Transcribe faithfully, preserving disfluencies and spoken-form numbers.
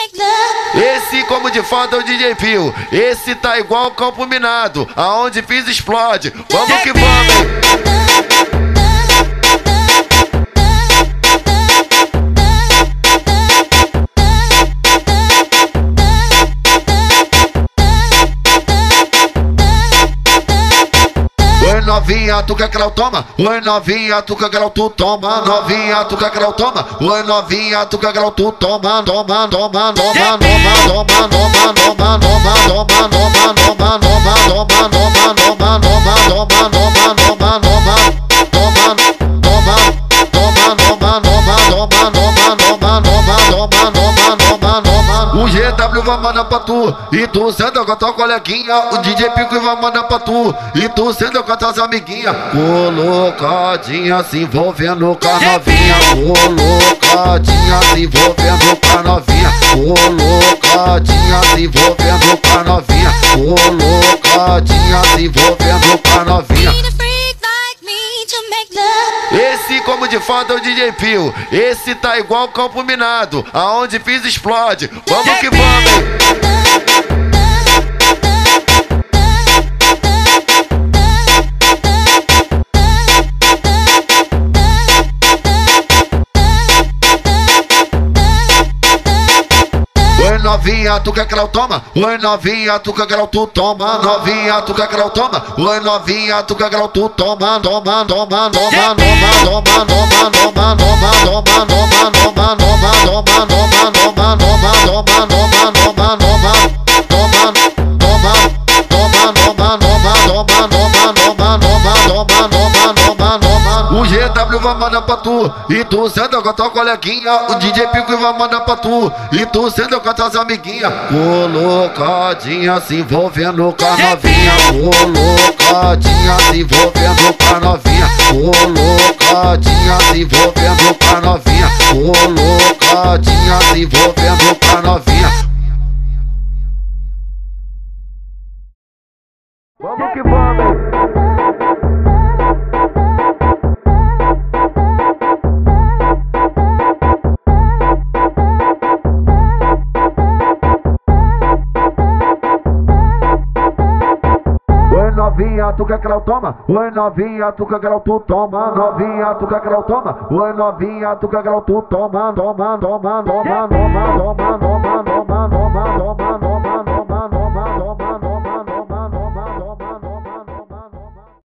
Esse como de foda é o D J Pio. Esse tá igual campo minado, aonde fiz explode. Vamos que vamos, hein? Oi novinha, tu quer grau, toma. Oi novinha, tu quer grau, tu toma. Novinha, tu quer grau, toma. Oi novinha, tu quer grau, tu toma. Toma, toma, toma, toma, toma, toma, toma, toma, toma, toma, toma, toma, toma, toma, toma, toma, o G W vai mandar pra tu, e tu senta com a tua coleguinha. O D J Pico vai mandar pra tu, e tu senta com as tuas amiguinhas. Colocadinha se envolvendo com a novinha. Colocadinha se envolvendo com a novinha. Colocadinha se envolvendo com a novinha. Colocadinha se envolvendo com a novinha. Esse como de foda é o D J Pio. Esse tá igual campo minado, aonde fiz explode. Vamos que vamos, hein? Oi novinha, tu quer grau, toma. Oi novinha, tu quer grau, tu toma. Novinha, tu quer grau, toma. Oi novinha, tu quer grau, tu toma. Toma, toma, toma, toma, toma, toma, toma, toma, toma, toma, toma, toma, toma, toma, toma, toma, toma, o G W vai mandar pra tu, e tu senta com a tua coleguinha. O D J Pico vai mandar pra tu, e tu senta com as tuas amiguinhas. Colocadinha se envolvendo com a novinha. Colocadinha se envolvendo com a novinha. Colocadinha se envolvendo com a novinha. Colocadinha se envolvendo com a novinha. Vamos que vamos, hein? Novinha, tu quer grau, toma. Oi novinha, tu quer grau, tu toma. Novinha, tu quer grau, toma. Oi novinha, tu quer grau, tu toma. Toma, toma, toma, toma, toma, toma, toma, toma, toma, toma, toma.